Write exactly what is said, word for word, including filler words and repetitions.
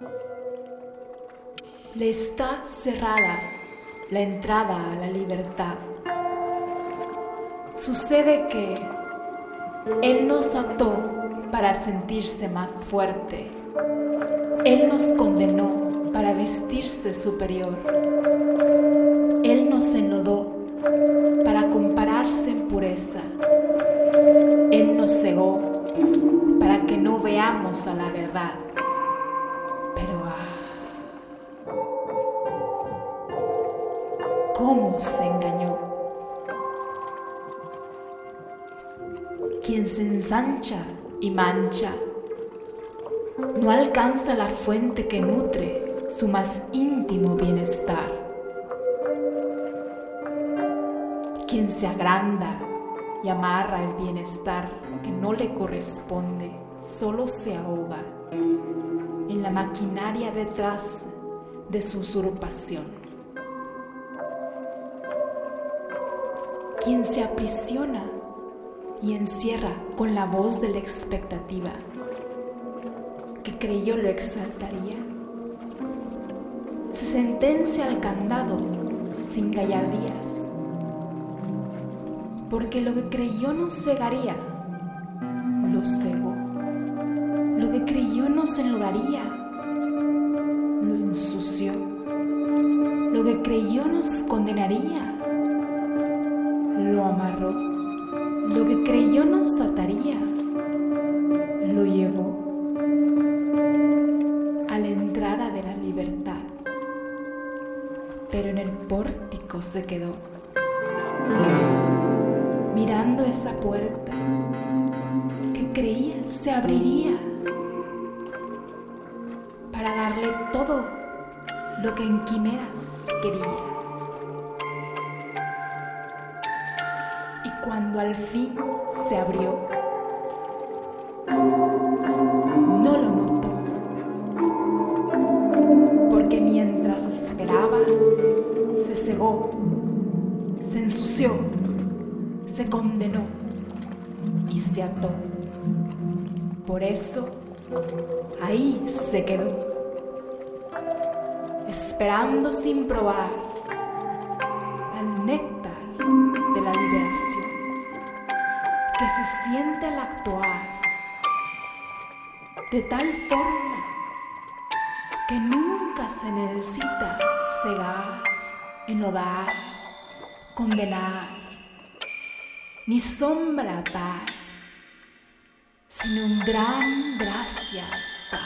Le está cerrada la entrada a la libertad. Sucede que Él nos ató para sentirse más fuerte. Él nos condenó para vestirse superior. Él nos enlodó para compararse en pureza. Él nos cegó para que no veamos a la verdad. Pero ah, ¿cómo se engañó? Quien se ensancha y mancha no alcanza la fuente que nutre su más íntimo bienestar. Quien se agranda y amarra el bienestar que no le corresponde, solo se ahoga en la maquinaria detrás de su usurpación. Quien se aprisiona y encierra con la voz de la expectativa que creyó lo exaltaría, se sentencia al candado sin gallardías, porque lo que creyó nos cegaría, lo cegó. Lo que creyó nos enlodaría, lo ensució. Lo que creyó nos condenaría, lo amarró. Lo que creyó nos ataría, lo llevó a la entrada de la libertad, pero en el pórtico se quedó, mirando esa puerta que creía se abriría para darle todo lo que en quimeras quería. Y cuando al fin se abrió, no lo notó, porque mientras esperaba, se cegó, se ensució, se condenó y se ató. Por eso, ahí se quedó, esperando sin probar al néctar de la liberación que se siente al actuar de tal forma que nunca se necesita cegar, enlodar, condenar, ni sombra atar, sino un gran gracias dar.